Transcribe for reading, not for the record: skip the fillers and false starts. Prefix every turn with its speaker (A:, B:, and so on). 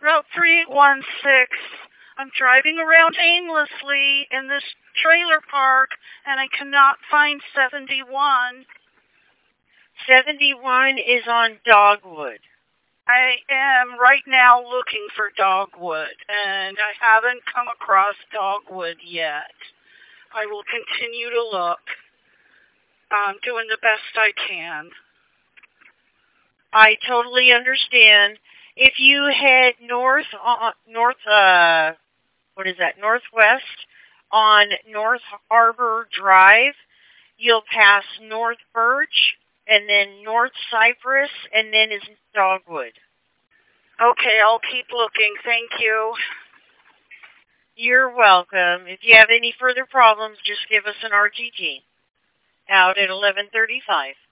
A: Route 316. I'm driving around aimlessly in this trailer park, and I cannot find 71.
B: 71 is on Dogwood.
A: I am right now looking for Dogwood, and I haven't come across Dogwood yet. I will continue to look. I'm doing the best I can.
B: I totally understand. If you head northwest on North Harbor Drive, you'll pass North Birch and then North Cypress and then is Dogwood.
A: Okay, I'll keep looking. Thank you.
B: You're welcome. If you have any further problems, just give us an RTT. Out at 11:35.